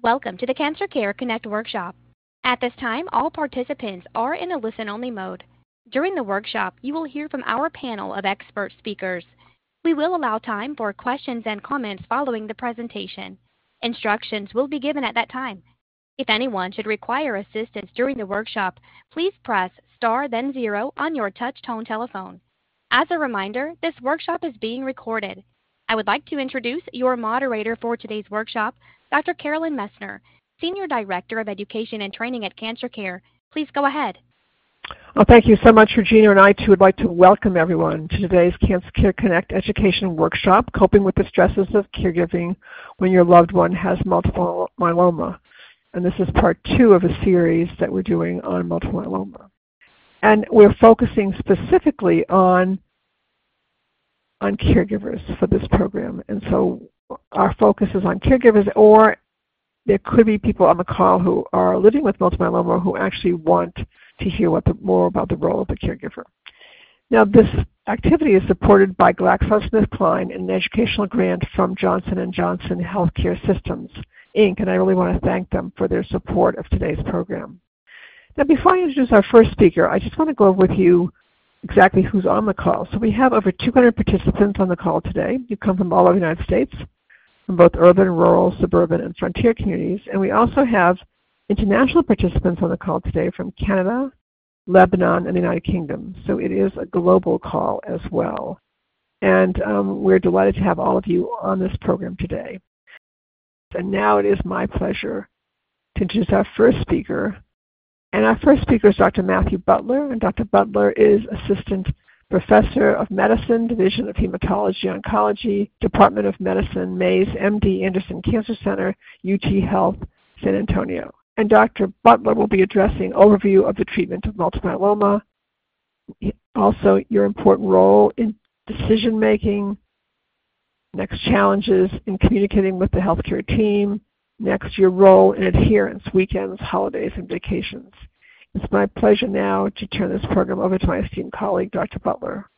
Welcome to the Cancer Care Connect workshop. At this time, all participants are in a listen-only mode. During the workshop, you will hear from our panel of expert speakers. We will allow time for questions and comments following the presentation. Instructions will be given at that time. If anyone should require assistance during the workshop, please press star then 0 on your touch-tone telephone. As a reminder, this workshop is being recorded. I would like to introduce your moderator for today's workshop, Dr. Carolyn Messner, Senior Director of Education and Training at Cancer Care. Please go ahead. Well, thank you so much, Regina, and I too would like to welcome everyone to today's Cancer Care Connect Education Workshop, Coping with the Stresses of Caregiving When Your Loved One Has Multiple Myeloma. And this is part 2 of a series that we're doing on multiple myeloma. And we're focusing specifically on caregivers for this program. And so our focus is on caregivers, or there could be people on the call who are living with multiple myeloma who actually want to hear more about the role of the caregiver. Now, this activity is supported by GlaxoSmithKline and an educational grant from Johnson & Johnson Healthcare Systems, Inc., and I really want to thank them for their support of today's program. Now, before I introduce our first speaker, I just want to go over with you exactly who's on the call. So we have over 200 participants on the call today. You come from all over the United States, from both urban, rural, suburban, and frontier communities. And we also have international participants on the call today from Canada, Lebanon, and the United Kingdom. So it is a global call as well. And we're delighted to have all of you on this program today. And now it is my pleasure to introduce our first speaker. And our first speaker is Dr. Matthew Butler. And Dr. Butler is Assistant Professor of Medicine, Division of Hematology Oncology, Department of Medicine, Mays MD Anderson Cancer Center, UT Health, San Antonio. And Dr. Butler will be addressing overview of the treatment of multiple myeloma, also your important role in decision making, next challenges in communicating with the healthcare team, next your role in adherence, weekends, holidays, and vacations. It's my pleasure now to turn this program over to my esteemed colleague, Dr. Butler.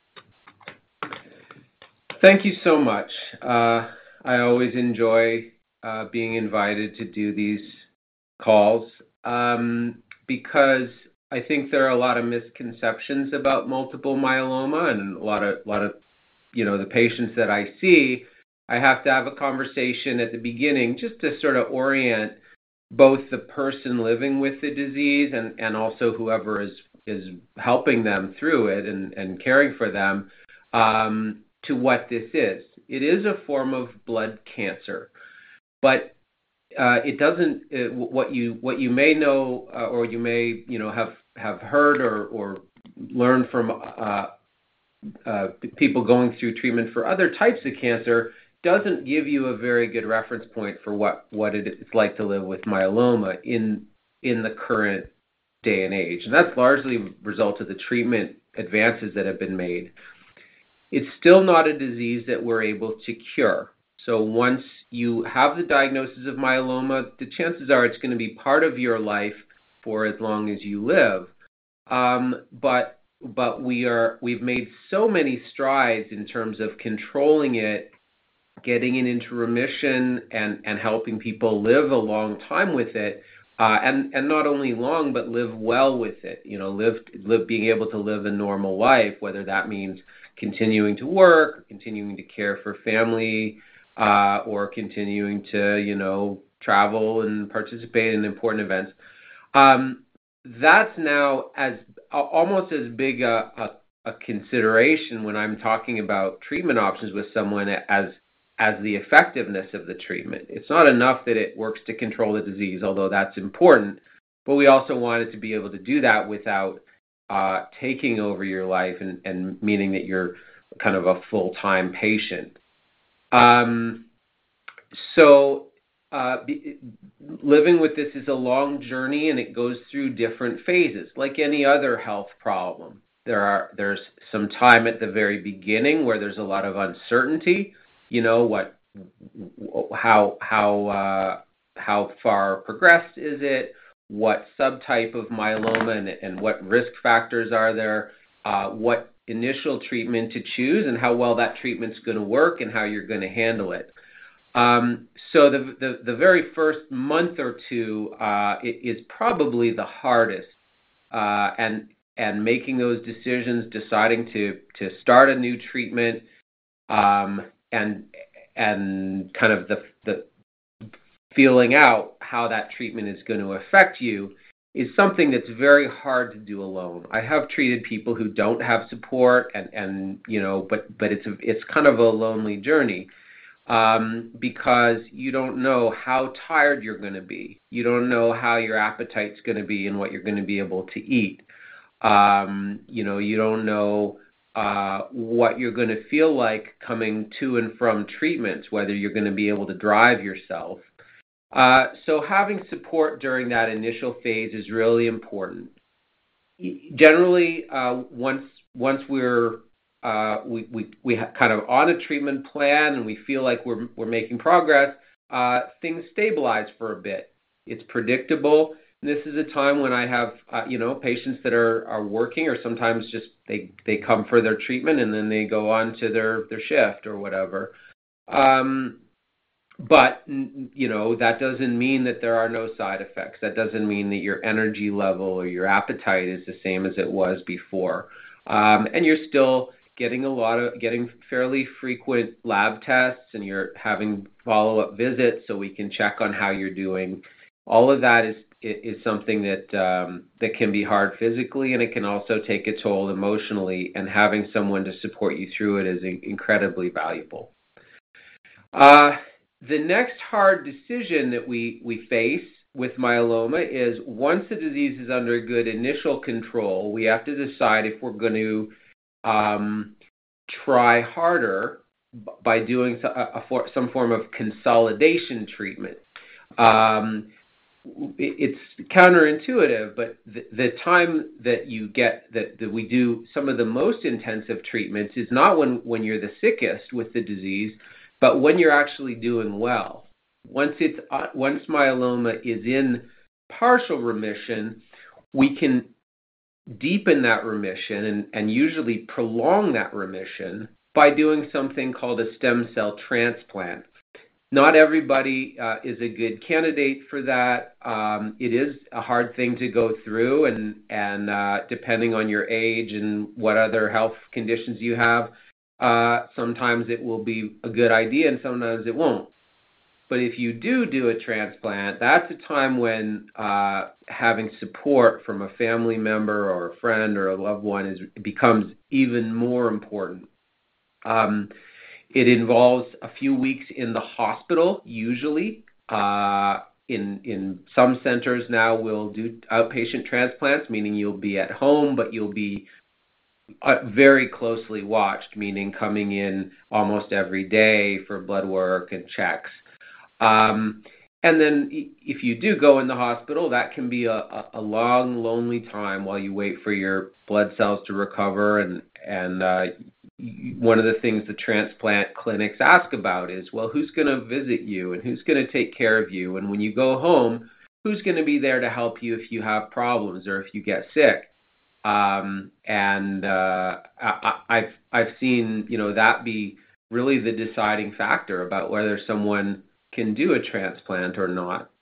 Thank you so much. I always enjoy being invited to do these calls because I think there are a lot of misconceptions about multiple myeloma, and a lot of the patients that I see. I have to have a conversation at the beginning just to sort of orient both the person living with the disease and also whoever is helping them through it and caring for them to what this is. It is a form of blood cancer, but it doesn't. What you may know or you may have heard or learned from people going through treatment for other types of cancer doesn't give you a very good reference point for what it's like to live with myeloma in the current day and age. And that's largely a result of the treatment advances that have been made. It's still not a disease that we're able to cure. So once you have the diagnosis of myeloma, the chances are it's going to be part of your life for as long as you live. But we've made so many strides in terms of controlling it, getting it into remission, and helping people live a long time with it, and not only long, but live well with it. Being able to live a normal life, whether that means continuing to work, continuing to care for family, or continuing to travel and participate in important events. That's now almost as big a consideration when I'm talking about treatment options with someone as the effectiveness of the treatment. It's not enough that it works to control the disease, although that's important, but we also want it to be able to do that without taking over your life and meaning that you're kind of a full-time patient. Living with this is a long journey, and it goes through different phases, like any other health problem. There's some time at the very beginning where there's a lot of uncertainty. How far progressed is it? What subtype of myeloma and what risk factors are there? What initial treatment to choose and how well that treatment's going to work and how you're going to handle it. So the very first month or two is probably the hardest, and making those decisions, deciding to start a new treatment, and kind of the feeling out how that treatment is going to affect you is something that's very hard to do alone. I have treated people who don't have support, and but it's kind of a lonely journey. Because you don't know how tired you're going to be. You don't know how your appetite's going to be and what you're going to be able to eat. You don't know what you're going to feel like coming to and from treatments, whether you're going to be able to drive yourself. So having support during that initial phase is really important. Generally, once we're we kind of on a treatment plan and we feel like we're making progress, things stabilize for a bit. It's predictable. And this is a time when I have patients that are working, or sometimes just they come for their treatment and then they go on to their shift or whatever. But that doesn't mean that there are no side effects. That doesn't mean that your energy level or your appetite is the same as it was before. And you're still getting fairly frequent lab tests, and you're having follow-up visits so we can check on how you're doing. All of that is something that can be hard physically, and it can also take a toll emotionally, and having someone to support you through it is incredibly valuable. The next hard decision that we face with myeloma is, once the disease is under good initial control, we have to decide if we're going to try harder by doing some form of consolidation treatment. It's counterintuitive, but the time that you get that we do some of the most intensive treatments is not when you're the sickest with the disease, but when you're actually doing well. Once myeloma is in partial remission, we can deepen that remission and usually prolong that remission by doing something called a stem cell transplant. Not everybody is a good candidate for that. It is a hard thing to go through, and depending on your age and what other health conditions you have, sometimes it will be a good idea and sometimes it won't. But if you do a transplant, that's a time when having support from a family member or a friend or a loved one becomes even more important. It involves a few weeks in the hospital, usually. In some centers now we'll do outpatient transplants, meaning you'll be at home, but you'll be very closely watched, meaning coming in almost every day for blood work and checks. And then if you do go in the hospital, that can be a long, lonely time while you wait for your blood cells to recover. And one of the things the transplant clinics ask about is, well, who's going to visit you and who's going to take care of you? And when you go home, who's going to be there to help you if you have problems or if you get sick? I've seen, that be really the deciding factor about whether someone can do a transplant or not.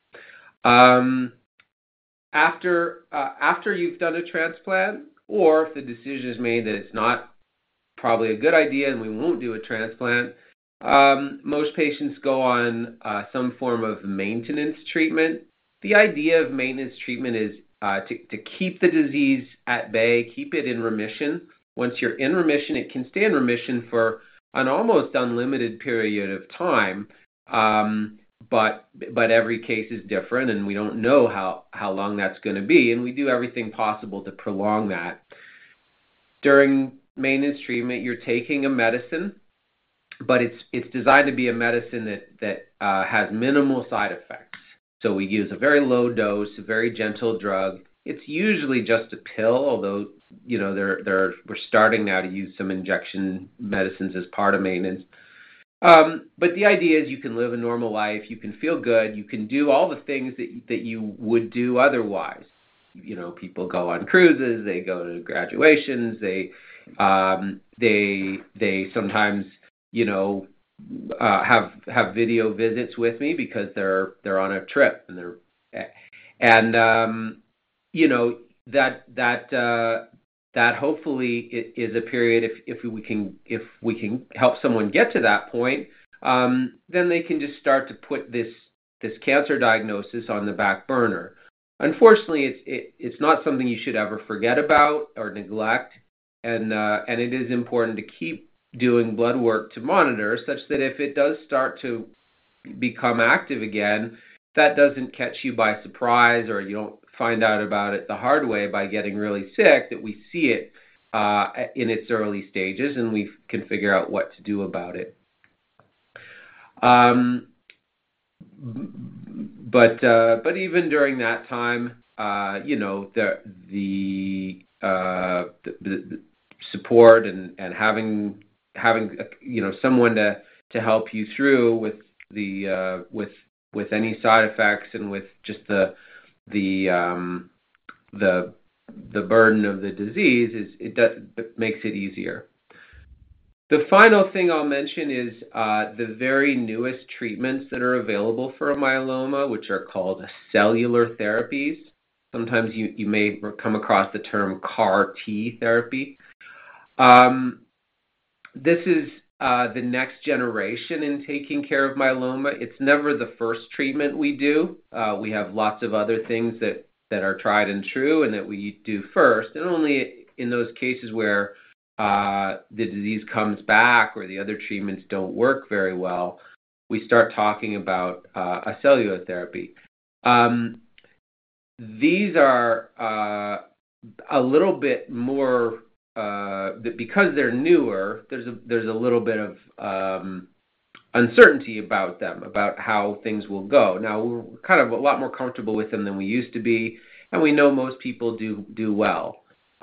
After you've done a transplant, or if the decision is made that it's not probably a good idea and we won't do a transplant, most patients go on some form of maintenance treatment. The idea of maintenance treatment is to keep the disease at bay, keep it in remission. Once you're in remission, it can stay in remission for an almost unlimited period of time. But every case is different, and we don't know how long that's going to be, and we do everything possible to prolong that. During maintenance treatment, you're taking a medicine, but it's designed to be a medicine that has minimal side effects. So we use a very low dose, a very gentle drug. It's usually just a pill, although we're starting now to use some injection medicines as part of maintenance. But the idea is you can live a normal life, you can feel good, you can do all the things that you would do otherwise. People go on cruises, they go to graduations, they sometimes, have video visits with me because they're on a trip and that hopefully is a period if we can help someone get to that point, then they can just start to put this cancer diagnosis on the back burner. Unfortunately, it's not something you should ever forget about or neglect, and it is important to keep doing blood work to monitor, such that if it does start to become active again, that doesn't catch you by surprise, or you don't find out about it the hard way by getting really sick, that we see it in its early stages and we can figure out what to do about it. But even during that time, the support and having someone to help you through with any side effects and with just the burden of the disease it makes it easier. The final thing I'll mention is the very newest treatments that are available for a myeloma, which are called cellular therapies. Sometimes you may come across the term CAR-T therapy. This is the next generation in taking care of myeloma. It's never the first treatment we do. We have lots of other things that are tried and true and that we do first, and only in those cases where the disease comes back or the other treatments don't work very well, we start talking about a cellular therapy. These are a little bit more, because they're newer, there's a little bit of uncertainty about them, about how things will go. Now, we're kind of a lot more comfortable with them than we used to be, and we know most people do well.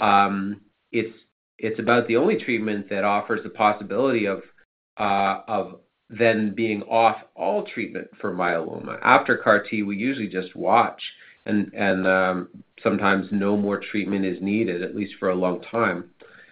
It's about the only treatment that offers the possibility of then being off all treatment for myeloma. After CAR-T, we usually just watch, and sometimes no more treatment is needed, at least for a long time.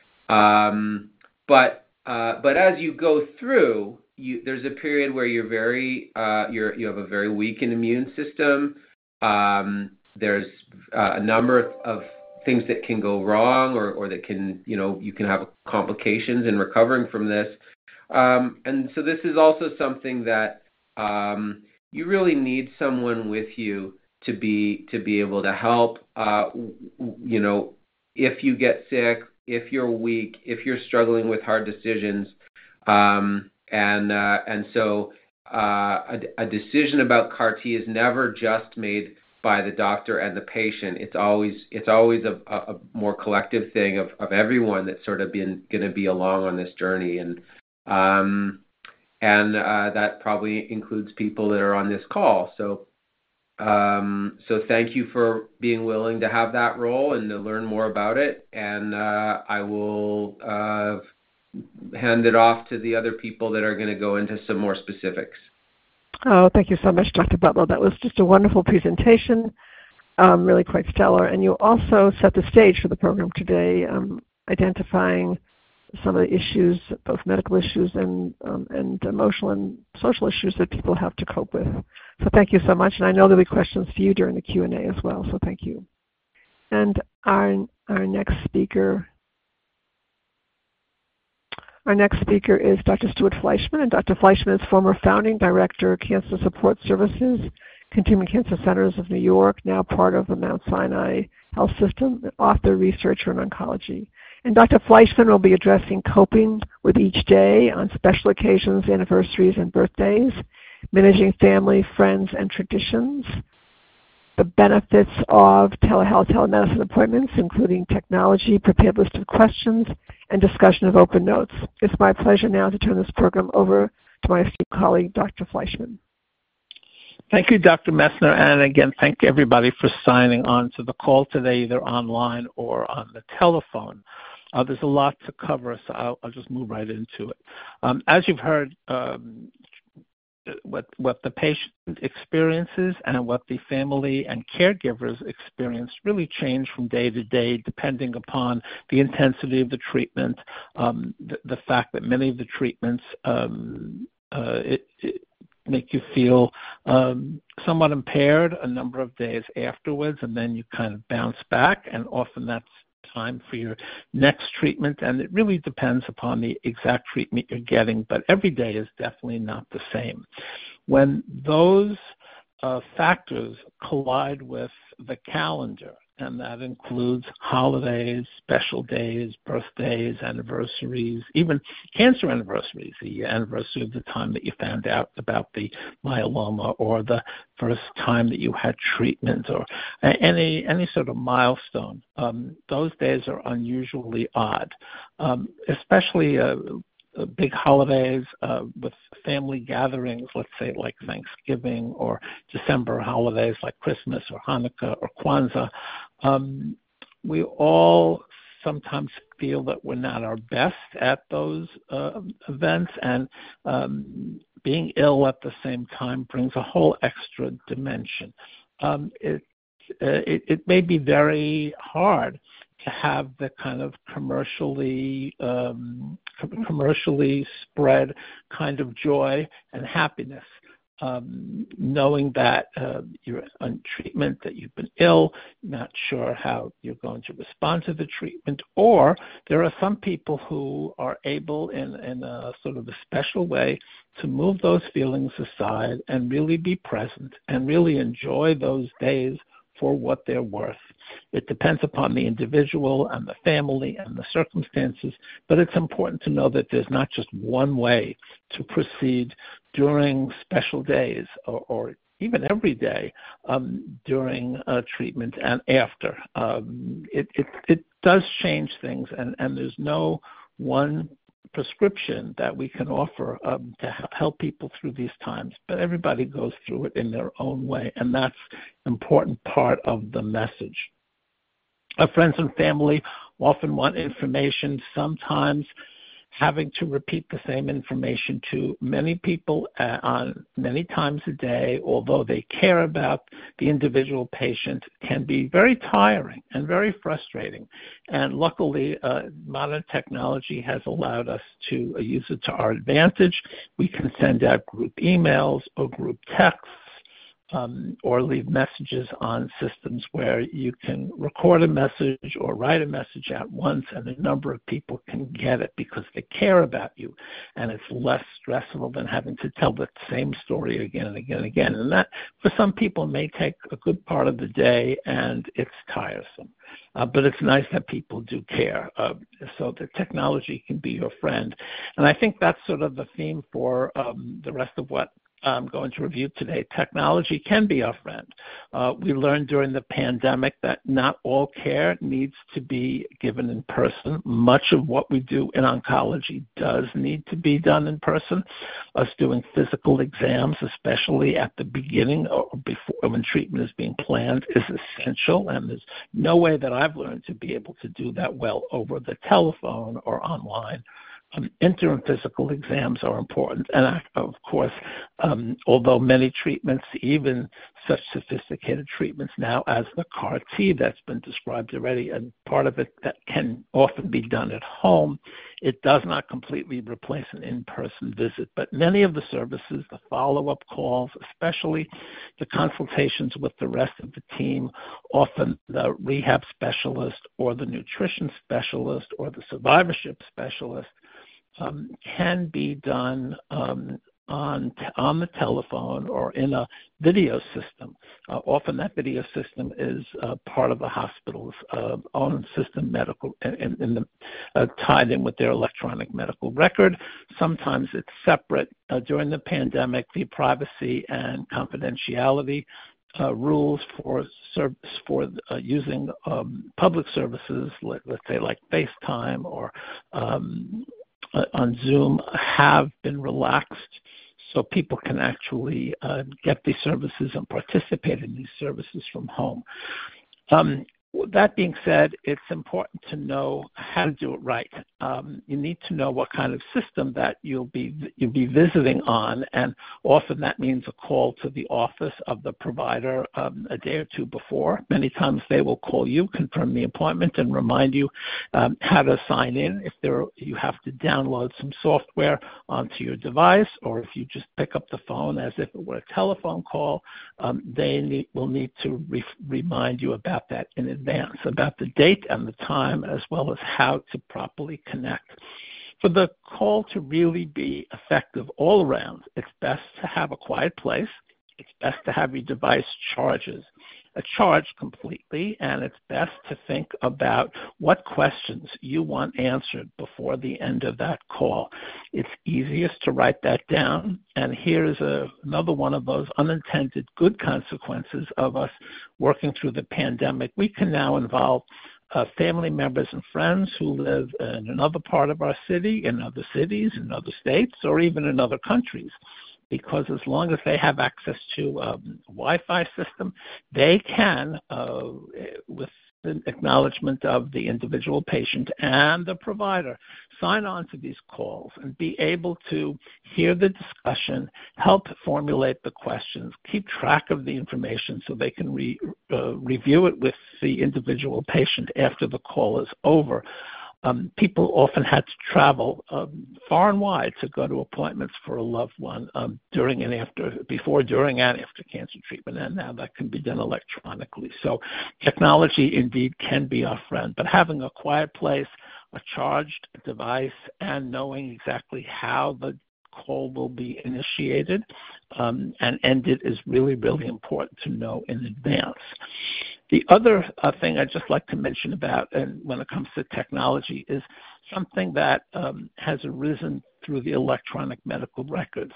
But as you go through, there's a period where you have a very weakened immune system. There's a number of things that can go wrong, or that can, you can have complications in recovering from this. And so this is also something that you really need someone with you to be able to help. If you get sick, if you're weak, if you're struggling with hard decisions, and so a decision about CAR-T is never just made by the doctor and the patient. It's always a more collective thing of everyone that's sort of going to be along on this journey, and that probably includes people that are on this call. So thank you for being willing to have that role and to learn more about it. And I will hand it off to the other people that are going to go into some more specifics. Oh, thank you so much, Dr. Butler. That was just a wonderful presentation, really quite stellar. And you also set the stage for the program today, identifying some of the issues, both medical issues and emotional and social issues that people have to cope with. So thank you so much. And I know there'll be questions for you during the Q&A as well, so thank you. And our next speaker is Dr. Stuart Fleischman, and Dr. Fleischman is former founding director, Cancer Support Services, Continuum Cancer Centers of New York, now part of the Mount Sinai Health System, author, researcher in oncology. And Dr. Fleischman will be addressing coping with each day on special occasions, anniversaries, and birthdays, managing family, friends, and traditions, the benefits of telehealth, telemedicine appointments, including technology, prepared list of questions, and discussion of open notes. It's my pleasure now to turn this program over to my esteemed colleague, Dr. Fleischman. Thank you, Dr. Messner, and again, thank everybody for signing on to the call today, either online or on the telephone. There's a lot to cover, so I'll just move right into it. As you've heard, what the patient experiences and what the family and caregivers experience really change from day to day, depending upon the intensity of the treatment, the fact that many of the treatments it make you feel somewhat impaired a number of days afterwards, and then you kind of bounce back, and often that's time for your next treatment, and it really depends upon the exact treatment you're getting, but every day is definitely not the same. When those factors collide with the calendar, and that includes holidays, special days, birthdays, anniversaries, even cancer anniversaries, the anniversary of the time that you found out about the myeloma, or the first time that you had treatment, or any sort of milestone. Those days are unusually odd, especially big holidays with family gatherings, let's say like Thanksgiving, or December holidays like Christmas or Hanukkah or Kwanzaa. We all sometimes feel that we're not our best at those events, and being ill at the same time brings a whole extra dimension. It may be very hard to have the kind of commercially spread kind of joy and happiness, knowing that you're on treatment, that you've been ill, not sure how you're going to respond to the treatment, or there are some people who are able in a sort of a special way to move those feelings aside and really be present and really enjoy those days for what they're worth. It depends upon the individual and the family and the circumstances, but it's important to know that there's not just one way to proceed during special days, or even every day during treatment and after. It does change things, and there's no one prescription that we can offer to help people through these times, but everybody goes through it in their own way, and that's an important part of the message. Our friends and family often want information, sometimes having to repeat the same information to many people on many times a day, although they care about the individual patient, can be very tiring and very frustrating. And luckily, modern technology has allowed us to use it to our advantage. We can send out group emails or group texts, or leave messages on systems where you can record a message or write a message at once, and a number of people can get it because they care about you, and it's less stressful than having to tell the same story again and again and again. And that, for some people, may take a good part of the day, and it's tiresome. But it's nice that people do care, so the technology can be your friend. And I think that's sort of the theme for the rest of what I'm going to review today. Technology can be our friend. We learned during the pandemic that not all care needs to be given in person. Much of what we do in oncology does need to be done in person. Us doing physical exams, especially at the beginning or before when treatment is being planned, is essential, and there's no way that I've learned to be able to do that well over the telephone or online. Interim physical exams are important, and of course, although many treatments, even such sophisticated treatments now as the CAR T that's been described already, and part of it that can often be done at home, it does not completely replace an in-person visit. But many of the services, the follow-up calls, especially the consultations with the rest of the team, often the rehab specialist or the nutrition specialist or the survivorship specialist, can be done on the telephone or in a video system. Often that video system is part of the hospital's own system, medical, tied in with their electronic medical record. Sometimes it's separate. During the pandemic, the privacy and confidentiality rules for using public services, let's say like FaceTime or on Zoom, have been relaxed, so people can actually get these services and participate in these services from home. That being said, it's important to know how to do it right. You need to know what kind of system that you'll be visiting on, and often that means a call to the office of the provider a day or two before. Many times they will call you, confirm the appointment, and remind you how to sign in. If you have to download some software onto your device, or if you just pick up the phone as if it were a telephone call, they will need to remind you about that in advance, about the date and the time, as well as how to properly connect. For the call to really be effective all around, it's best to have a quiet place. It's best to have your device charged completely, and it's best to think about what questions you want answered before the end of that call. It's easiest to write that down, and here's another one of those unintended good consequences of us working through the pandemic. We can now involve family members and friends who live in another part of our city, in other cities, in other states, or even in other countries. Because as long as they have access to a Wi-Fi system, they can, with the acknowledgement of the individual patient and the provider, sign on to these calls and be able to hear the discussion, help formulate the questions, keep track of the information so they can review it with the individual patient after the call is over. People often had to travel far and wide to go to appointments for a loved one before, during, and after cancer treatment, and now that can be done electronically. So technology indeed can be our friend, but having a quiet place, a charged device, and knowing exactly how the call will be initiated and ended is really, really important to know in advance. The other thing I'd just like to mention about, and when it comes to technology, is something that has arisen through the electronic medical records.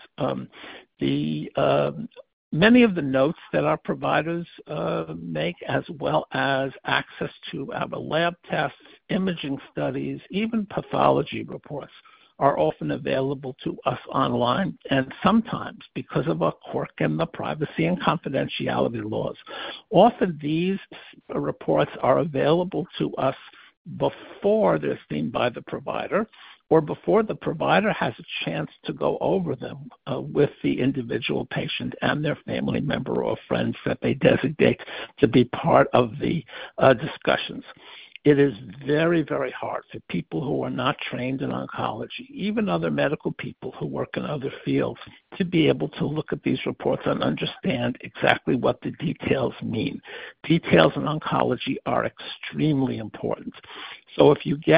Many of the notes that our providers make, as well as access to our lab tests, imaging studies, even pathology reports, are often available to us online, and sometimes, because of a quirk in the privacy and confidentiality laws, often these reports are available to us before they're seen by the provider, or before the provider has a chance to go over them with the individual patient and their family member or friends that they designate to be part of the discussions. It is very, very hard for people who are not trained in oncology, even other medical people who work in other fields, to be able to look at these reports and understand exactly what the details mean. Details in oncology are extremely important. So if you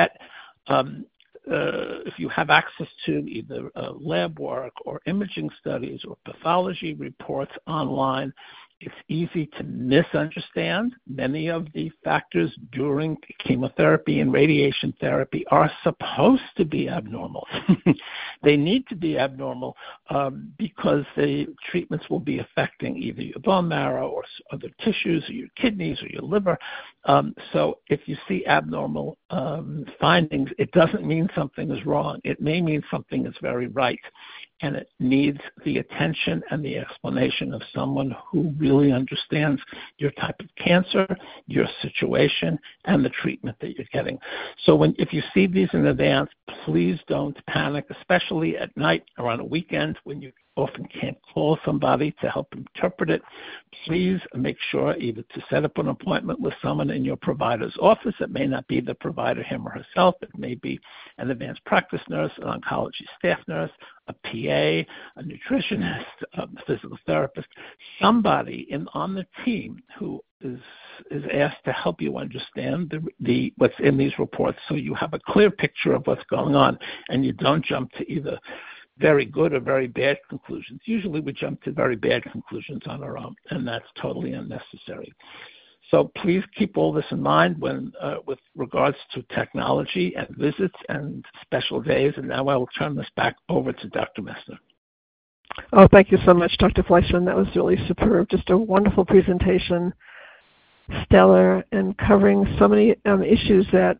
if you have access to either lab work or imaging studies or pathology reports online, it's easy to misunderstand. Many of the factors during chemotherapy and radiation therapy are supposed to be abnormal. They need to be abnormal because the treatments will be affecting either your bone marrow or other tissues or your kidneys or your liver. So if you see abnormal findings, it doesn't mean something is wrong. It may mean something is very right. And it needs the attention and the explanation of someone who really understands your type of cancer, your situation, and the treatment that you're getting. So if you see these in advance, please don't panic, especially at night or on a weekend when you often can't call somebody to help interpret it. Please make sure either to set up an appointment with someone in your provider's office. It may not be the provider, him or herself. It may be an advanced practice nurse, an oncology staff nurse, a PA, a nutritionist, a physical therapist, somebody on the team who is asked to help you understand what's in these reports so you have a clear picture of what's going on and you don't jump to either very good or very bad conclusions. Usually we jump to very bad conclusions on our own, and that's totally unnecessary. So please keep all this in mind when, with regards to technology and visits and special days. And now I will turn this back over to Dr. Messner. Oh, thank you so much, Dr. Fleischman. That was really superb. Just a wonderful presentation, stellar, and covering so many issues that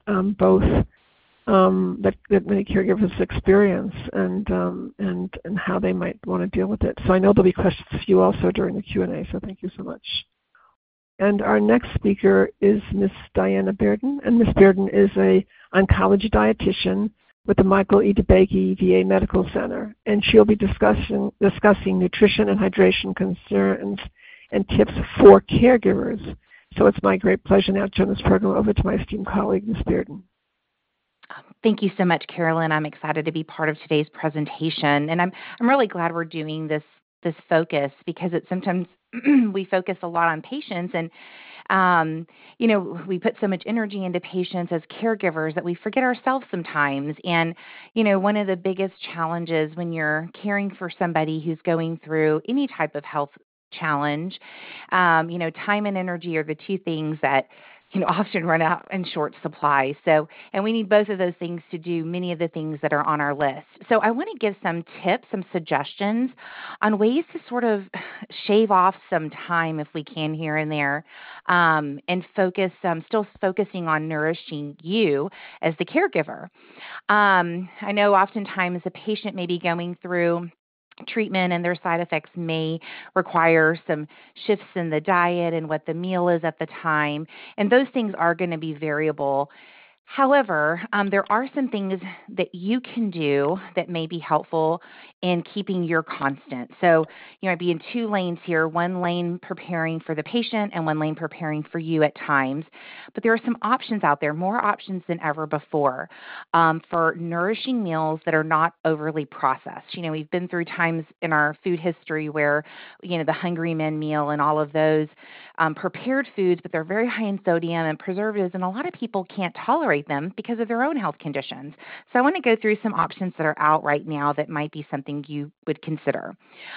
that many caregivers experience and how they might want to deal with it. So I know there'll be questions for you also during the Q&A, so thank you so much. And our next speaker is Ms. Diana Bearden, and Ms. Bearden is a oncology dietitian with the Michael E. DeBakey VA Medical Center, and she'll be discussing nutrition and hydration concerns and tips for caregivers. So it's my great pleasure now to turn this program over to my esteemed colleague, Ms. Bearden. Thank you so much, Carolyn. I'm excited to be part of today's presentation, and I'm really glad we're doing this focus because it's sometimes we focus a lot on patients and we put so much energy into patients as caregivers that we forget ourselves sometimes. And, one of the biggest challenges when you're caring for somebody who's going through any type of health challenge, time and energy are the two things that often run out in short supply. And we need both of those things to do many of the things that are on our list. So I want to give some tips, some suggestions on ways to sort of shave off some time if we can here and there, and focus, still focusing on nourishing you as the caregiver. I know oftentimes a patient may be going through treatment and their side effects may require some shifts in the diet and what the meal is at the time. And those things are going to be variable. However, there are some things that you can do that may be helpful in keeping your constant. So, I'd be in two lanes here, one lane preparing for the patient and one lane preparing for you at times. But there are some options out there, more options than ever before, for nourishing meals that are not overly processed. We've been through times in our food history where, the Hungry Men meal and all of those prepared foods, but they're very high in sodium and preservatives, and a lot of people can't tolerate them because of their own health conditions. So I want to go through some options that are out right now that might be something you would consider.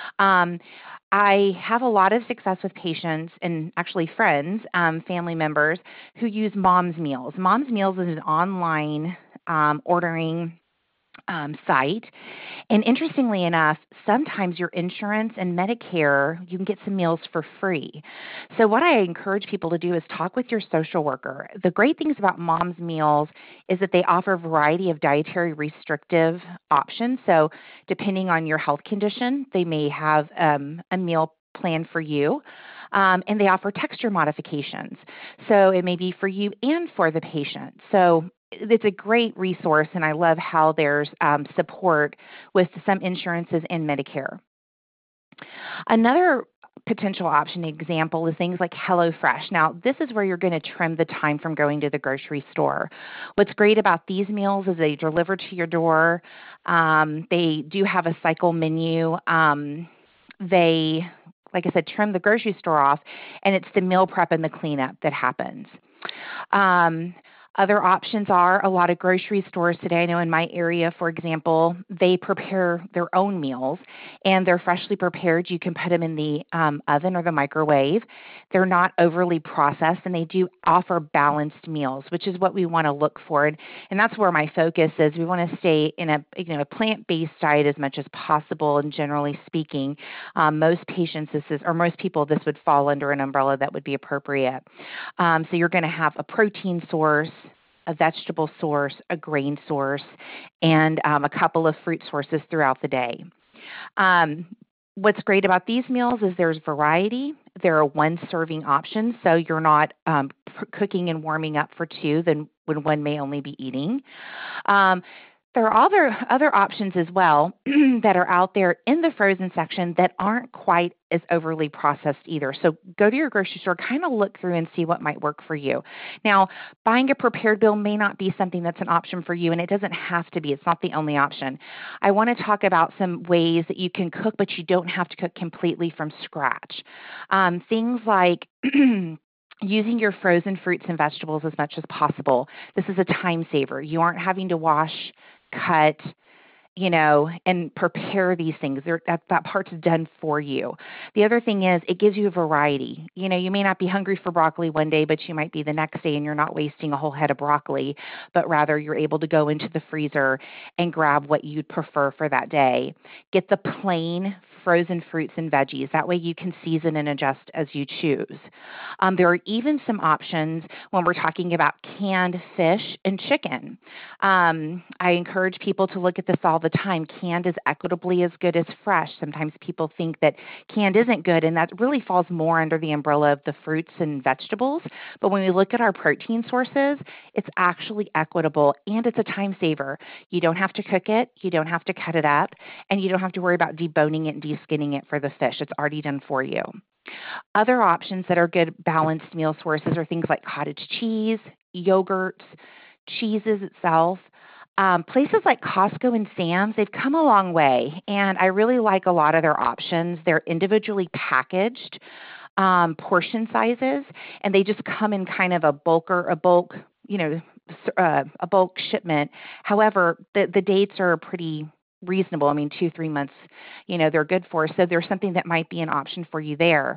I have a lot of success with patients and actually friends, family members who use Mom's Meals. Mom's Meals is an online ordering site. And interestingly enough, sometimes your insurance and Medicare, you can get some meals for free. So what I encourage people to do is talk with your social worker. The great things about Mom's Meals is that they offer a variety of dietary restrictive options. So depending on your health condition, they may have a meal plan for you. And they offer texture modifications. So it may be for you and for the patient. So it's a great resource, and I love how there's support with some insurances and Medicare. Another potential option example is things like HelloFresh. Now, this is where you're going to trim the time from going to the grocery store. What's great about these meals is they deliver to your door. They do have a cycle menu. They, like I said, trim the grocery store off, and it's the meal prep and the cleanup that happens. Other options are a lot of grocery stores today. I know in my area, for example, they prepare their own meals, and they're freshly prepared. You can put them in the oven or the microwave. They're not overly processed, and they do offer balanced meals, which is what we want to look for. And that's where my focus is. We want to stay in a plant-based diet as much as possible, and generally speaking, most people, this would fall under an umbrella that would be appropriate. So you're going to have a protein source, a vegetable source, a grain source, and a couple of fruit sources throughout the day. What's great about these meals is there's variety. There are one-serving options, so you're not cooking and warming up for two, then when one may only be eating. There are other options as well that are out there in the frozen section that aren't quite as overly processed either. So go to your grocery store, kind of look through and see what might work for you. Now, buying a prepared meal may not be something that's an option for you, and it doesn't have to be. It's not the only option. I want to talk about some ways that you can cook, but you don't have to cook completely from scratch. Things like using your frozen fruits and vegetables as much as possible. This is a time saver. You aren't having to wash, cut, and prepare these things. That part's done for you. The other thing is it gives you a variety. You may not be hungry for broccoli one day, but you might be the next day, and you're not wasting a whole head of broccoli, but rather you're able to go into the freezer and grab what you'd prefer for that day. Get the plain frozen fruits and veggies. That way you can season and adjust as you choose. There are even some options when we're talking about canned fish and chicken. I encourage people to look at the Solve the time, canned is equitably as good as fresh. Sometimes people think that canned isn't good, and that really falls more under the umbrella of the fruits and vegetables. But when we look at our protein sources, it's actually equitable, and it's a time saver. You don't have to cook it, you don't have to cut it up, and you don't have to worry about deboning it and deskinning it for the fish. It's already done for you. Other options that are good balanced meal sources are things like cottage cheese, yogurts, cheeses itself. Places like Costco and Sam's, they've come a long way, and I really like a lot of their options. They're individually packaged portion sizes, and they just come in kind of a bulk, a bulk shipment. However, the dates are pretty reasonable. I mean, 2-3 months, they're good for. So there's something that might be an option for you there.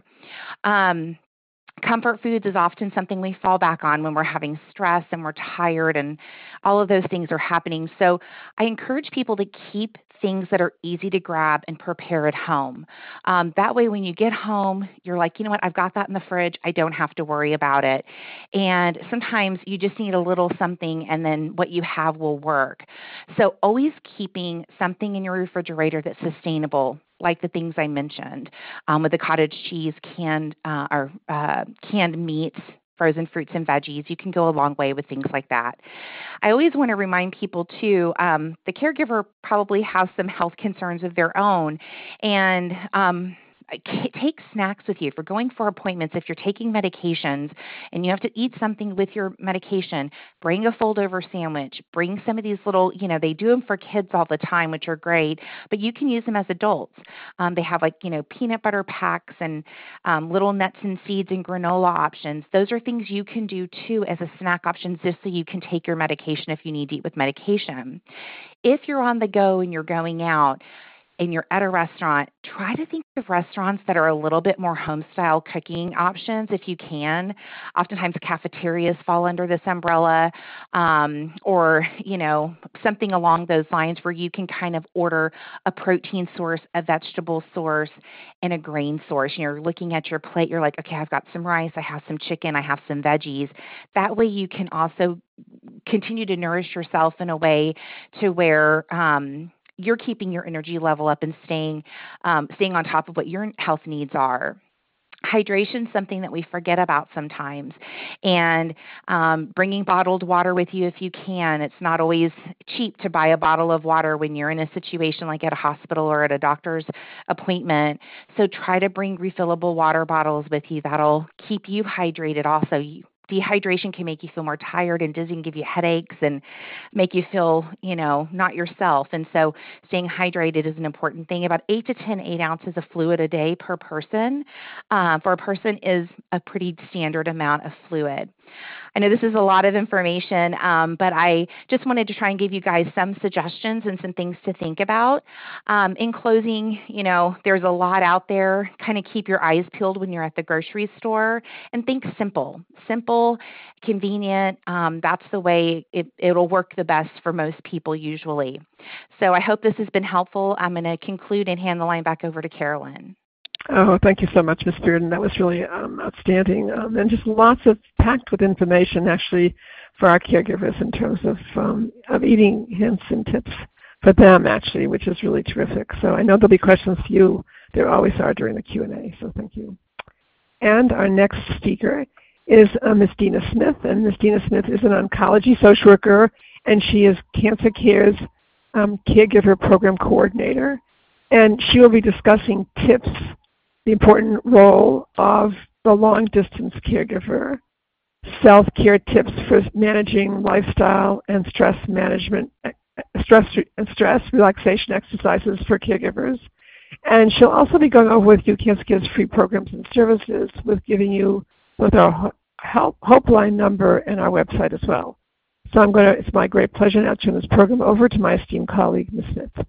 Comfort foods is often something we fall back on when we're having stress and we're tired and all of those things are happening. So I encourage people to keep things that are easy to grab and prepare at home. That way, when you get home, you're like, you know what, I've got that in the fridge. I don't have to worry about it. And sometimes you just need a little something and then what you have will work. So always keeping something in your refrigerator that's sustainable, like the things I mentioned, with the cottage cheese, canned meats, frozen fruits and veggies. You can go a long way with things like that. I always want to remind people too, the caregiver probably has some health concerns of their own, and take snacks with you. If you're going for appointments, if you're taking medications and you have to eat something with your medication, bring a fold-over sandwich. Bring some of these little, they do them for kids all the time, which are great, but you can use them as adults. They have peanut butter packs and little nuts and seeds and granola options. Those are things you can do too as a snack option just so you can take your medication if you need to eat with medication. If you're on the go and you're going out, and you're at a restaurant, try to think of restaurants that are a little bit more home-style cooking options if you can. Oftentimes cafeterias fall under this umbrella, or, something along those lines where you can kind of order a protein source, a vegetable source, and a grain source. You're looking at your plate, you're like, okay, I've got some rice, I have some chicken, I have some veggies. That way you can also continue to nourish yourself in a way to where you're keeping your energy level up and staying on top of what your health needs are. Hydration is something that we forget about sometimes, and bringing bottled water with you if you can. It's not always cheap to buy a bottle of water when you're in a situation like at a hospital or at a doctor's appointment. So try to bring refillable water bottles with you. That'll keep you hydrated also. Dehydration can make you feel more tired and dizzy and give you headaches and make you feel, not yourself. And so staying hydrated is an important thing. About 8 to 10 8 ounces of fluid a day per person for a person is a pretty standard amount of fluid. I know this is a lot of information, but I just wanted to try and give you guys some suggestions and some things to think about. In closing, there's a lot out there. Kind of keep your eyes peeled when you're at the grocery store and think simple, convenient. That's the way it'll work the best for most people usually. So I hope this has been helpful. I'm going to conclude and hand the line back over to Carolyn. Oh, thank you so much, Ms. Bearden. That was really outstanding, and just lots of packed with information actually for our caregivers in terms of eating hints and tips for them actually, which is really terrific. So I know there'll be questions for you. There always are during the Q&A, so thank you. And our next speaker is Ms. Dina Smith, and Ms. Dina Smith is an oncology social worker, and she is Cancer Care's Caregiver Program Coordinator, and she will be discussing tips, the important role of the long-distance caregiver, self-care tips for managing lifestyle and stress management, stress relaxation exercises for caregivers. And she'll also be going over with you Cancer Care's free programs and services, with giving you both our helpline number and our website as well. So it's my great pleasure now to turn this program over to my esteemed colleague, Ms. Smith.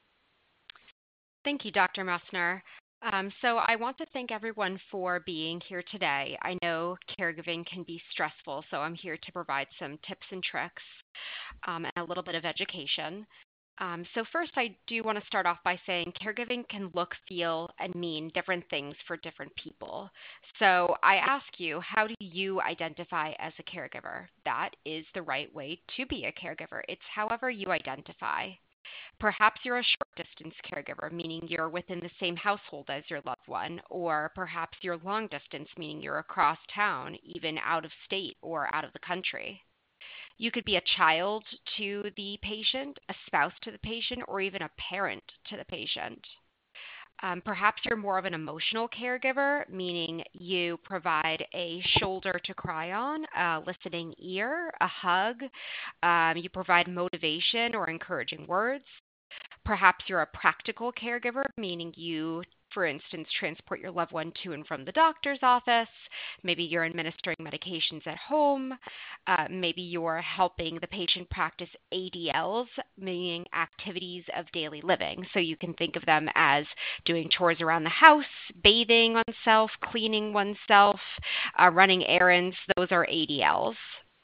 Thank you, Dr. Messner. So I want to thank everyone for being here today. I know caregiving can be stressful, so I'm here to provide some tips and tricks and a little bit of education. So first, I do want to start off by saying caregiving can look, feel, and mean different things for different people. So I ask you, how do you identify as a caregiver? That is the right way to be a caregiver. It's however you identify. Perhaps you're a short-distance caregiver, meaning you're within the same household as your loved one, or perhaps you're long-distance, meaning you're across town, even out of state or out of the country. You could be a child to the patient, a spouse to the patient, or even a parent to the patient. Perhaps you're more of an emotional caregiver, meaning you provide a shoulder to cry on, a listening ear, a hug. You provide motivation or encouraging words. Perhaps you're a practical caregiver, meaning you, for instance, transport your loved one to and from the doctor's office. Maybe you're administering medications at home. Maybe you're helping the patient practice ADLs, meaning activities of daily living. So you can think of them as doing chores around the house, bathing oneself, cleaning oneself, running errands. Those are ADLs.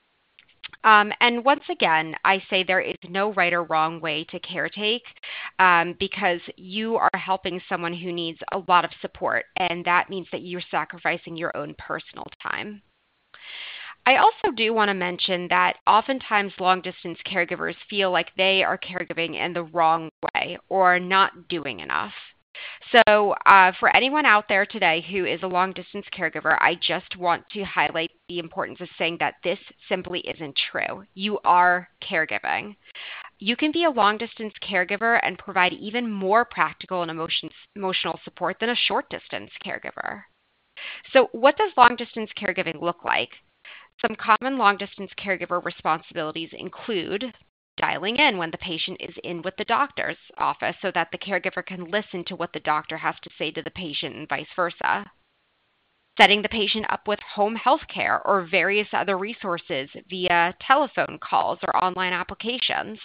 And once again, I say there is no right or wrong way to caretake because you are helping someone who needs a lot of support, and that means that you're sacrificing your own personal time. I also do want to mention that oftentimes long-distance caregivers feel like they are caregiving in the wrong way or not doing enough. So for anyone out there today who is a long-distance caregiver, I just want to highlight the importance of saying that this simply isn't true. You are caregiving. You can be a long-distance caregiver and provide even more practical and emotional support than a short-distance caregiver. So what does long-distance caregiving look like? Some common long-distance caregiver responsibilities include dialing in when the patient is in with the doctor's office so that the caregiver can listen to what the doctor has to say to the patient and vice versa. Setting the patient up with home health care or various other resources via telephone calls or online applications.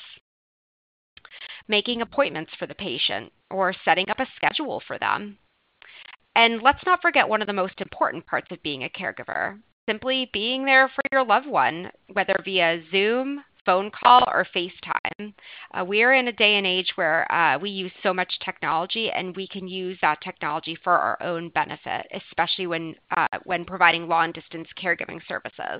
Making appointments for the patient or setting up a schedule for them. And let's not forget one of the most important parts of being a caregiver, simply being there for your loved one, whether via Zoom, phone call, or FaceTime. We are in a day and age where we use so much technology, and we can use that technology for our own benefit, especially when providing long-distance caregiving services.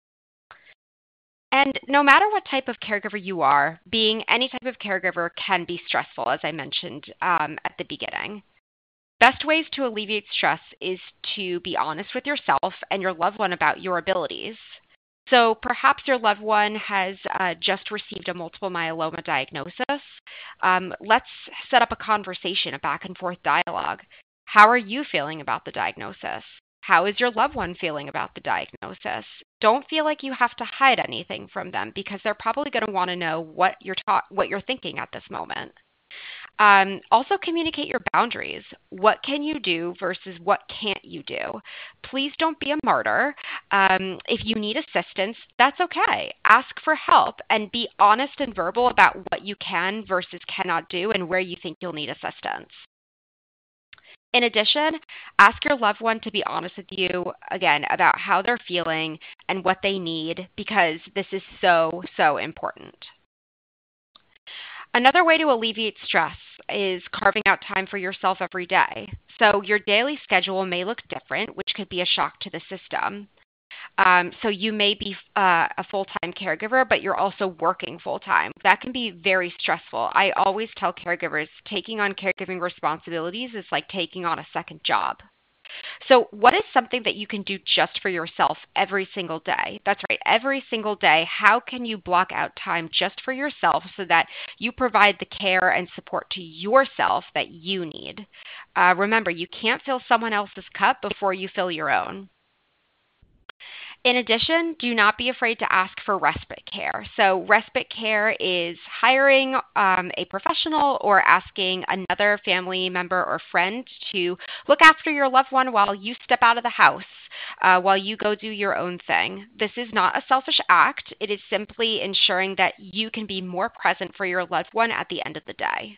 And no matter what type of caregiver you are, being any type of caregiver can be stressful, as I mentioned at the beginning. Best ways to alleviate stress is to be honest with yourself and your loved one about your abilities. So perhaps your loved one has just received a multiple myeloma diagnosis. Let's set up a conversation, a back and forth dialogue. How are you feeling about the diagnosis? How is your loved one feeling about the diagnosis? Don't feel like you have to hide anything from them because they're probably going to want to know what you're thinking at this moment. Also communicate your boundaries. What can you do versus what can't you do? Please don't be a martyr. If you need assistance, that's okay. Ask for help and be honest and verbal about what you can versus cannot do and where you think you'll need assistance. In addition, ask your loved one to be honest with you, again, about how they're feeling and what they need because this is so, so important. Another way to alleviate stress is carving out time for yourself every day. So your daily schedule may look different, which could be a shock to the system. So you may be a full-time caregiver, but you're also working full-time. That can be very stressful. I always tell caregivers taking on caregiving responsibilities is like taking on a second job. So what is something that you can do just for yourself every single day? That's right, every single day. How can you block out time just for yourself so that you provide the care and support to yourself that you need? Remember, you can't fill someone else's cup before you fill your own. In addition, do not be afraid to ask for respite care. So respite care is hiring a professional or asking another family member or friend to look after your loved one while you step out of the house, while you go do your own thing. This is not a selfish act. It is simply ensuring that you can be more present for your loved one at the end of the day.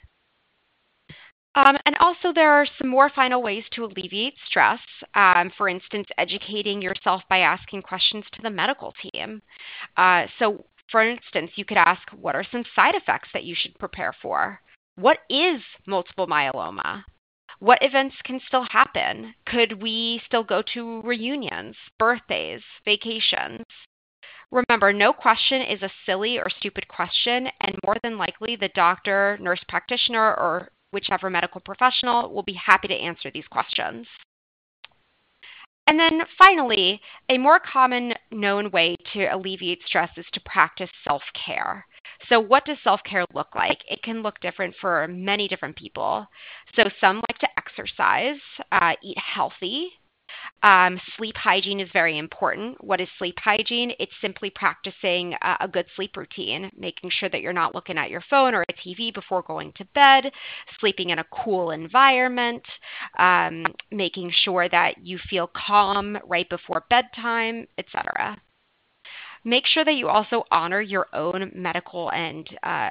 And also there are some more final ways to alleviate stress. For instance, educating yourself by asking questions to the medical team. So for instance, you could ask, what are some side effects that you should prepare for? What is multiple myeloma? What events can still happen? Could we still go to reunions, birthdays, vacations? Remember, no question is a silly or stupid question, and more than likely the doctor, nurse practitioner, or whichever medical professional will be happy to answer these questions. And then finally, a more common known way to alleviate stress is to practice self-care. So what does self-care look like? It can look different for many different people. So some like to exercise, eat healthy. Sleep hygiene is very important. What is sleep hygiene? It's simply practicing a good sleep routine, making sure that you're not looking at your phone or a TV before going to bed, sleeping in a cool environment, making sure that you feel calm right before bedtime, etc. Make sure that you also honor your own medical and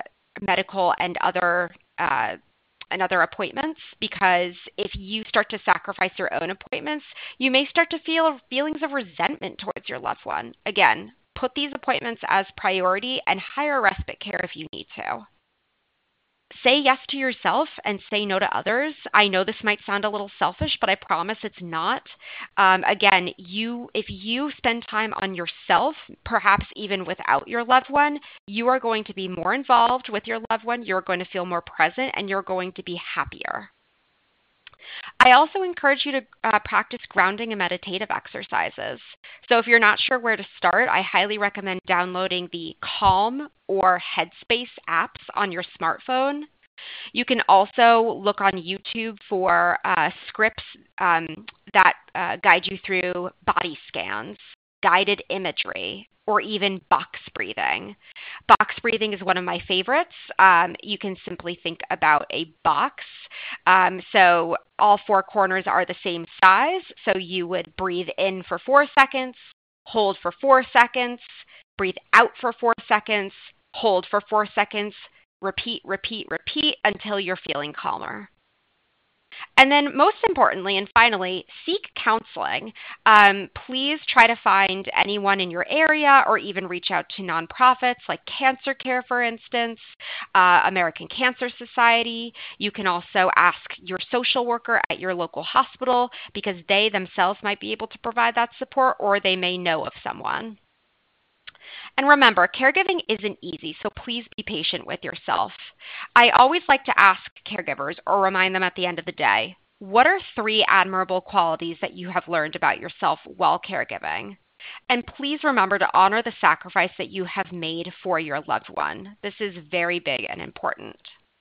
other appointments, because if you start to sacrifice your own appointments, you may start to feel feelings of resentment towards your loved one. Again, put these appointments as priority and hire respite care if you need to. Say yes to yourself and say no to others. I know this might sound a little selfish, but I promise it's not. Again, if you spend time on yourself, perhaps even without your loved one, you are going to be more involved with your loved one, you're going to feel more present, and you're going to be happier. I also encourage you to practice grounding and meditative exercises. So if you're not sure where to start, I highly recommend downloading the Calm or Headspace apps on your smartphone. You can also look on YouTube for scripts that guide you through body scans, guided imagery, or even box breathing. Box breathing is one of my favorites. You can simply think about a box. So all four corners are the same size. So you would breathe in for 4 seconds, hold for 4 seconds, breathe out for 4 seconds, hold for 4 seconds, repeat, repeat, repeat until you're feeling calmer. And then most importantly and finally, seek counseling. Please try to find anyone in your area or even reach out to nonprofits like Cancer Care, for instance, American Cancer Society. You can also ask your social worker at your local hospital, because they themselves might be able to provide that support, or they may know of someone. And remember, caregiving isn't easy, so please be patient with yourself. I always like to ask caregivers, or remind them at the end of the day, what are 3 admirable qualities that you have learned about yourself while caregiving? And please remember to honor the sacrifice that you have made for your loved one. This is very big and important.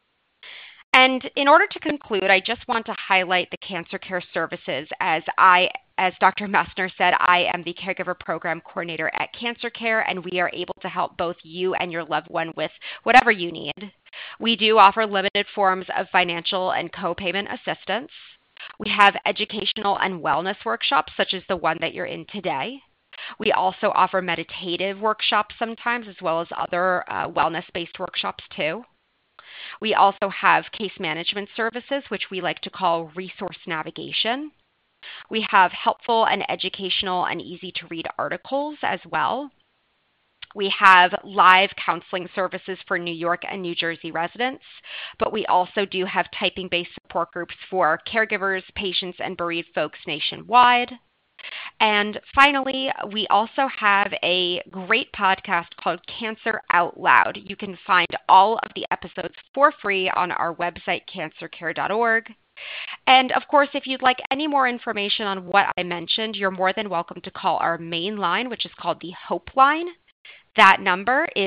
And in order to conclude, I just want to highlight the Cancer Care Services. As Dr. Messner said, I am the Caregiver Program Coordinator at Cancer Care, and we are able to help both you and your loved one with whatever you need. We do offer limited forms of financial and co-payment assistance. We have educational and wellness workshops, such as the one that you're in today. We also offer meditative workshops sometimes, as well as other wellness-based workshops too. We also have case management services, which we like to call resource navigation. We have helpful and educational and easy-to-read articles as well. We have live counseling services for New York and New Jersey residents, but we also do have typing-based support groups for caregivers, patients, and bereaved folks nationwide. And finally, we also have a great podcast called Cancer Out Loud. You can find all of the episodes for free on our website, cancercare.org. And of course, if you'd like any more information on what I mentioned, you're more than welcome to call our main line, which is called the Hope Line. That number is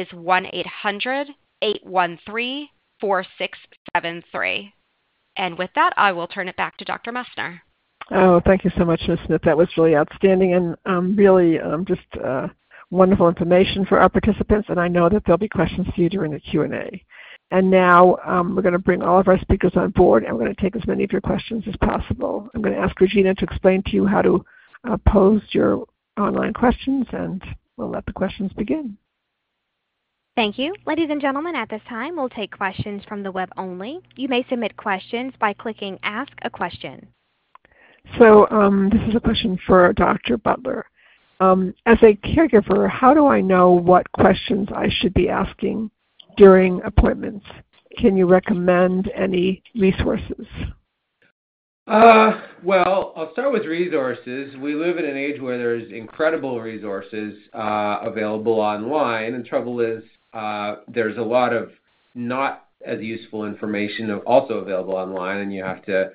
1-800-813-4673. And with that, I will turn it back to Dr. Messner. Oh, thank you so much, Ms. Smith. That was really outstanding and really just wonderful information for our participants, and I know that there'll be questions to you during the Q&A. And now we're going to bring all of our speakers on board, and we're going to take as many of your questions as possible. I'm going to ask Regina to explain to you how to pose your online questions, and we'll let the questions begin. Thank you. Ladies and gentlemen, at this time, we'll take questions from the web only. You may submit questions by clicking Ask a Question. So this is a question for Dr. Butler. As a caregiver, how do I know what questions I should be asking during appointments? Can you recommend any resources? Well, I'll start with resources. We live in an age where there's incredible resources available online, and trouble is there's a lot of not as useful information also available online, and you have to,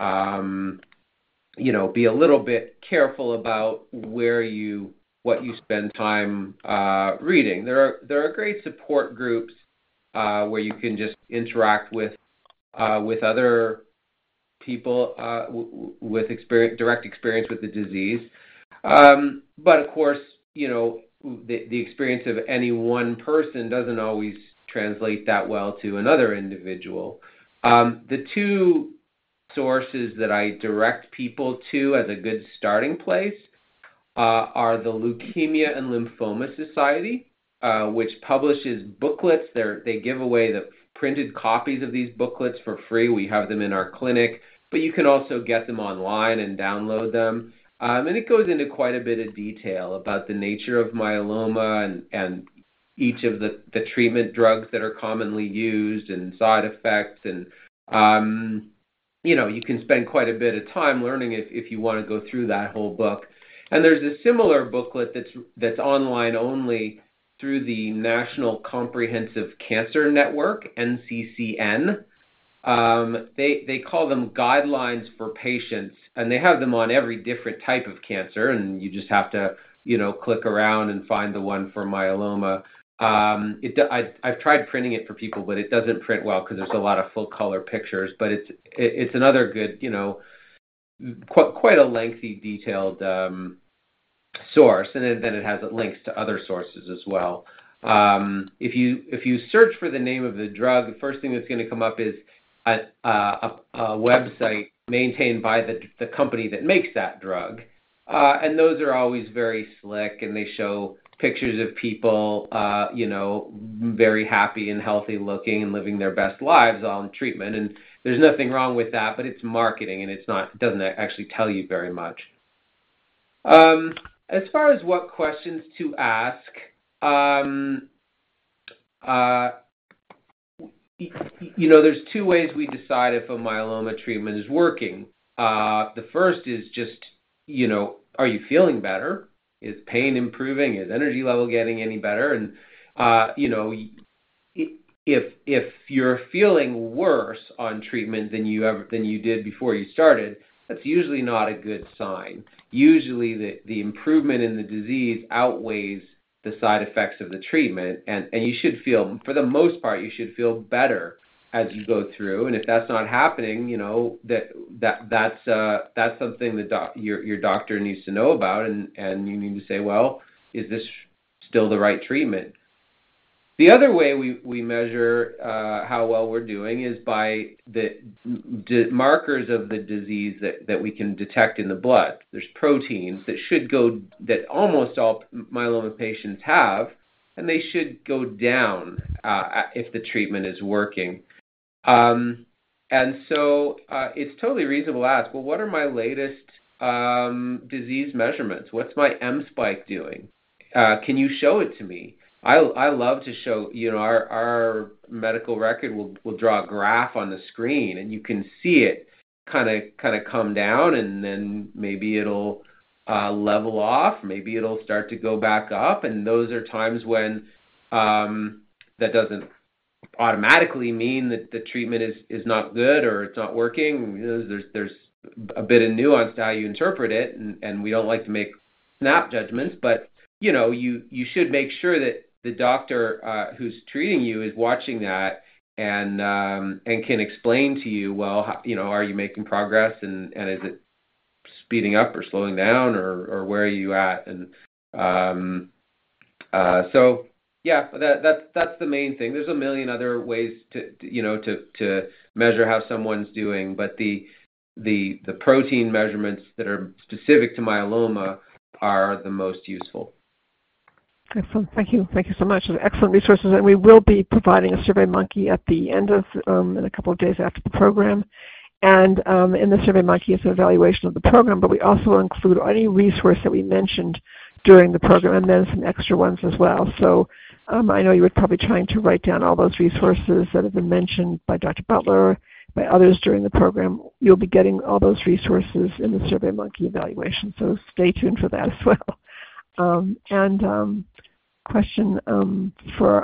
be a little bit careful about what you spend time reading. There are great support groups where you can just interact with other people with direct experience with the disease. But of course, the experience of any one person doesn't always translate that well to another individual. The two sources that I direct people to as a good starting place are the Leukemia and Lymphoma Society, which publishes booklets. They give away the printed copies of these booklets for free. We have them in our clinic, but you can also get them online and download them. And it goes into quite a bit of detail about the nature of myeloma and each of the treatment drugs that are commonly used and side effects. And, you can spend quite a bit of time learning if you want to go through that whole book. And there's a similar booklet that's online only through the National Comprehensive Cancer Network, NCCN. They call them Guidelines for Patients, and they have them on every different type of cancer, and you just have to, click around and find the one for myeloma. I've tried printing it for people, but it doesn't print well because there's a lot of full color pictures. But it's another good, quite a lengthy, detailed source, and then it has links to other sources as well. If you search for the name of the drug, the first thing that's going to come up is a website maintained by the company that makes that drug, and those are always very slick, and they show pictures of people, very happy and healthy looking and living their best lives on treatment. And there's nothing wrong with that, but it's marketing, and it doesn't actually tell you very much. As far as what questions to ask, there's two ways we decide if a myeloma treatment is working. The first is just, are you feeling better? Is pain improving? Is energy level getting any better? And, if you're feeling worse on treatment than you did before you started, that's usually not a good sign. Usually the improvement in the disease outweighs the side effects of the treatment, and you should feel, for the most part, you should feel better as you go through. And if that's not happening, that's something that your doctor needs to know about, and you need to say, well, is this still the right treatment? The other way we measure how well we're doing is by the markers of the disease that we can detect in the blood. There's proteins that almost all myeloma patients have, and they should go down if the treatment is working. And so it's totally reasonable to ask, well, what are my latest disease measurements? What's my M-spike doing? Can you show it to me? I love to show, our medical record will draw a graph on the screen, and you can see it kind of come down, and then maybe it'll level off, maybe it'll start to go back up, and those are times when that doesn't automatically mean that the treatment is not good or it's not working. There's a bit of nuance to how you interpret it, and we don't like to make snap judgments, but you should make sure that the doctor who's treating you is watching that and can explain to you, well, are you making progress, and is it speeding up or slowing down, or where are you at? And so yeah, that's the main thing. There's a million other ways to measure how someone's doing, but the protein measurements that are specific to myeloma are the most useful. Excellent. Thank you. Thank you so much. Excellent resources. And we will be providing a SurveyMonkey at the end of, in a couple of days after the program. And in the SurveyMonkey is an evaluation of the program, but we also include any resource that we mentioned during the program, and then some extra ones as well. So I know you were probably trying to write down all those resources that have been mentioned by Dr. Butler, by others during the program. You'll be getting all those resources in the SurveyMonkey evaluation, so stay tuned for that as well. Question for,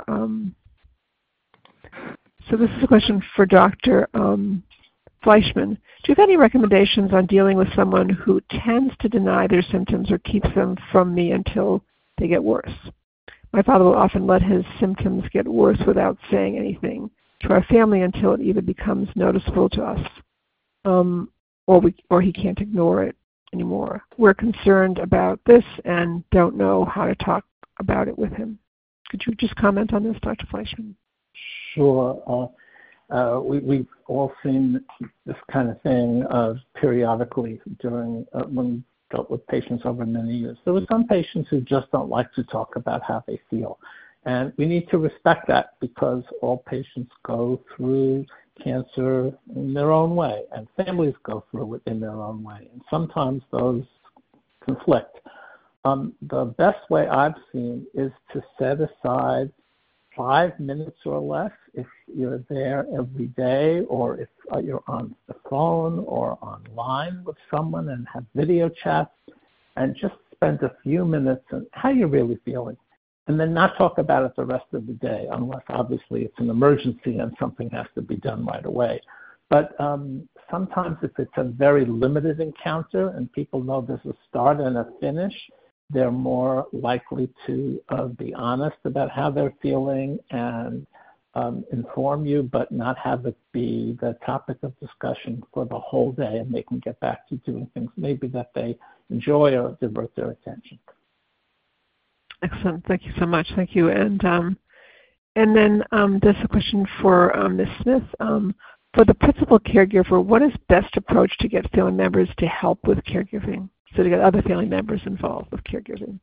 so this is a question for Dr. Fleischman. Do you have any recommendations on dealing with someone who tends to deny their symptoms or keeps them from me until they get worse? My father will often let his symptoms get worse without saying anything to our family until it either becomes noticeable to us or he can't ignore it anymore. We're concerned about this and don't know how to talk about it with him. Could you just comment on this, Dr. Fleischman? Sure. We've all seen this kind of thing periodically during when we dealt with patients over many years. There were some patients who just don't like to talk about how they feel. And we need to respect that because all patients go through cancer in their own way, and families go through it in their own way. And sometimes those conflict. The best way I've seen is to set aside 5 minutes or less if you're there every day, or if you're on the phone or online with someone and have video chats, and just spend a few minutes on how you're really feeling. And then not talk about it the rest of the day, unless obviously it's an emergency and something has to be done right away. But sometimes if it's a very limited encounter and people know there's a start and a finish, they're more likely to be honest about how they're feeling and inform you, but not have it be the topic of discussion for the whole day, and they can get back to doing things maybe that they enjoy or divert their attention. Excellent. Thank you so much. Thank you. And then there's a question for Ms. Smith. For the principal caregiver, what is best approach to get family members to help with caregiving? So to get other family members involved with caregiving.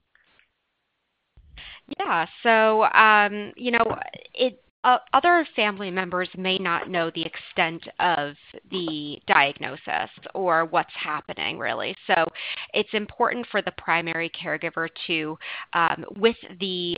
Yeah, so, other family members may not know the extent of the diagnosis or what's happening, really. So it's important for the primary caregiver to, with the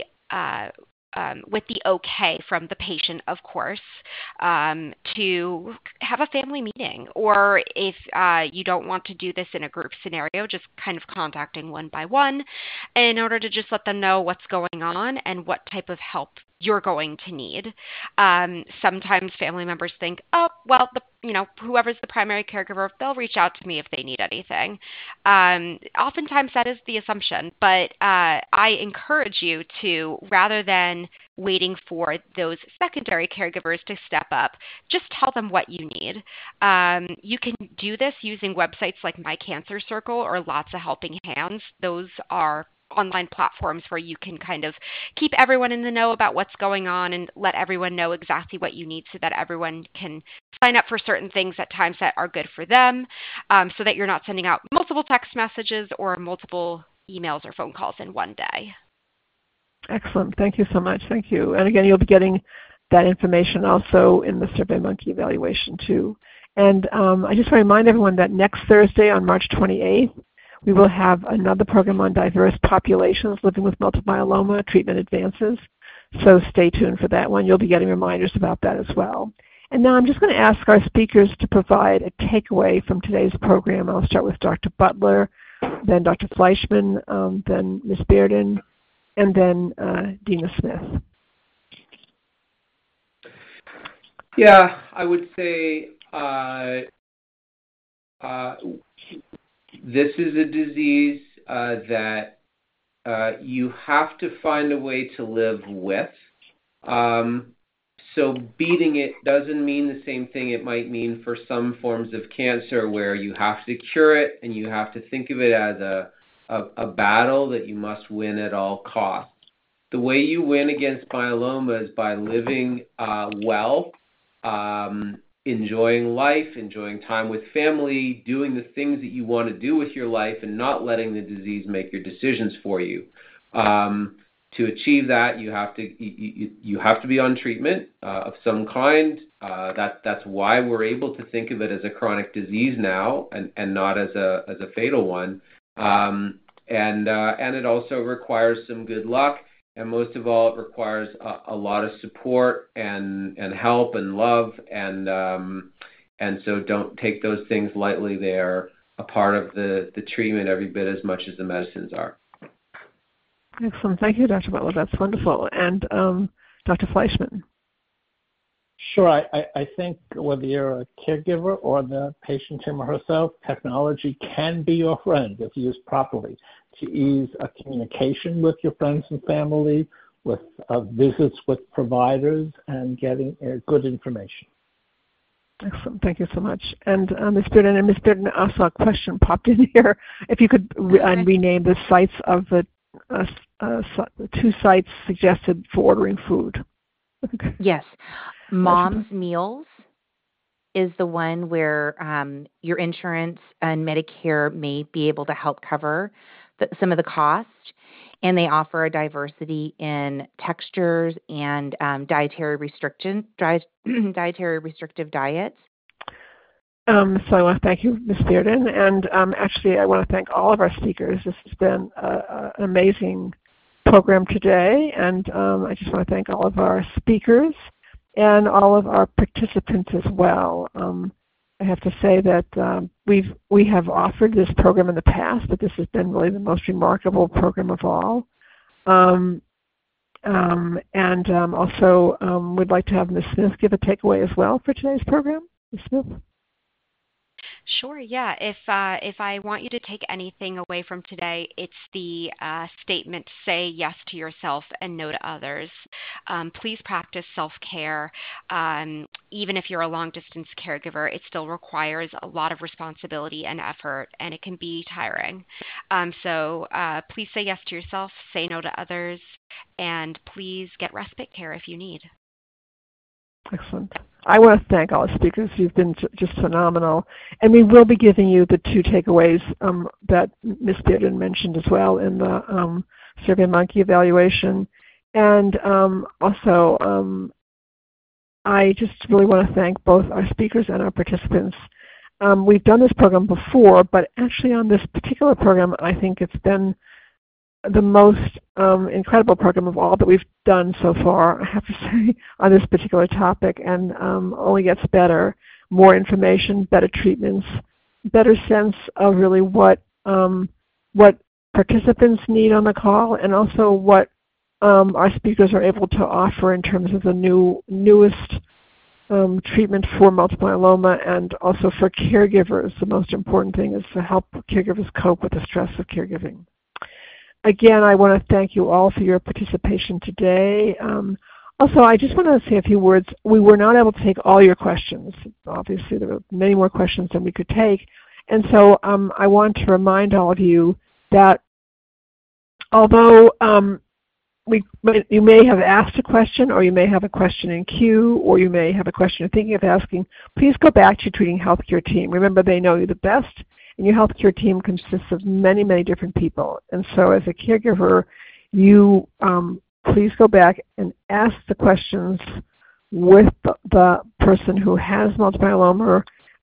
okay from the patient, of course, to have a family meeting. Or if you don't want to do this in a group scenario, just kind of contacting one by one in order to just let them know what's going on and what type of help you're going to need. Sometimes family members think, oh, well, whoever's the primary caregiver, they'll reach out to me if they need anything. Oftentimes that is the assumption, but I encourage you to, rather than waiting for those secondary caregivers to step up, just tell them what you need. You can do this using websites like My Cancer Circle or Lots of Helping Hands. Those are online platforms where you can kind of keep everyone in the know about what's going on and let everyone know exactly what you need so that everyone can sign up for certain things at times that are good for them, so that you're not sending out multiple text messages or multiple emails or phone calls in one day. Excellent. Thank you so much. Thank you. And again, you'll be getting that information also in the SurveyMonkey evaluation too. And I just want to remind everyone that next Thursday on March 28th, we will have another program on diverse populations living with multiple myeloma treatment advances. So stay tuned for that one. You'll be getting reminders about that as well. And now I'm just going to ask our speakers to provide a takeaway from today's program. I'll start with Dr. Butler, then Dr. Fleischman, then Ms. Bearden, and then Dina Smith. Yeah, I would say this is a disease that you have to find a way to live with. So beating it doesn't mean the same thing it might mean for some forms of cancer, where you have to cure it and you have to think of it as a battle that you must win at all costs. The way you win against myeloma is by living well, enjoying life, enjoying time with family, doing the things that you want to do with your life, and not letting the disease make your decisions for you. To achieve that, you have to be on treatment of some kind. That's why we're able to think of it as a chronic disease now, and not as a fatal one. And it also requires some good luck. And most of all, it requires a lot of support and help and love, and And so don't take those things lightly. They're a part of the treatment every bit as much as the medicines are. Excellent. Thank you, Dr. Butler. That's wonderful. And Dr. Fleischman. Sure. I think whether you're a caregiver or the patient him or herself, technology can be your friend if used properly to ease communication with your friends and family, with visits with providers, and getting good information. Excellent. Thank you so much. And Ms. Bearden, and Ms. Bearden, also a question popped in here. If you could rename the sites of the two sites suggested for ordering food. Yes. Mom's Meals is the one where your insurance and Medicare may be able to help cover some of the cost, and they offer a diversity in textures and dietary restrictive diets. So I want to thank you, Ms. Bearden, and actually I want to thank all of our speakers. This has been an amazing program today, and I just want to thank all of our speakers and all of our participants as well. I have to say that we have offered this program in the past, but this has been really the most remarkable program of all. Also, we'd like to have Ms. Smith give a takeaway as well for today's program. Ms. Smith? Sure, yeah. If I want you to take anything away from today, it's the statement, say yes to yourself and no to others. Please practice self-care. Even if you're a long-distance caregiver, it still requires a lot of responsibility and effort, and it can be tiring. So please say yes to yourself, say no to others, and please get respite care if you need. Excellent. I want to thank all the speakers. You've been just phenomenal. And we will be giving you the 2 takeaways that Ms. Bearden mentioned as well in the SurveyMonkey evaluation. And also, I just really want to thank both our speakers and our participants. We've done this program before, but actually on this particular program, I think it's been the most incredible program of all that we've done so far, I have to say, on this particular topic, and only gets better. More information, better treatments, better sense of really what participants need on the call, and also what our speakers are able to offer in terms of the newest treatment for multiple myeloma, and also for caregivers. The most important thing is to help caregivers cope with the stress of caregiving. Again, I want to thank you all for your participation today. Also, I just want to say a few words. We were not able to take all your questions. Obviously, there were many more questions than we could take. And so I want to remind all of you that although you may have asked a question, or you may have a question in queue, or you may have a question you're thinking of asking, please go back to your treating healthcare team. Remember, they know you the best. And your healthcare team consists of many, many different people. And so as a caregiver, you please go back and ask the questions with the person who has multiple myeloma.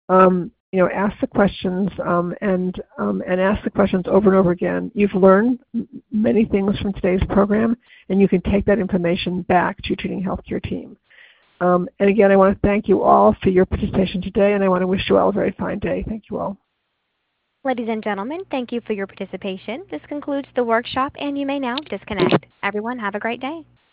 Ask the questions and ask the questions over and over again. You've learned many things from today's program, and you can take that information back to your treating healthcare team. And again, I want to thank you all for your participation today, and I want to wish you all a very fine day. Thank you all. Ladies and gentlemen, thank you for your participation. This concludes the workshop, and you may now disconnect. Everyone, have a great day.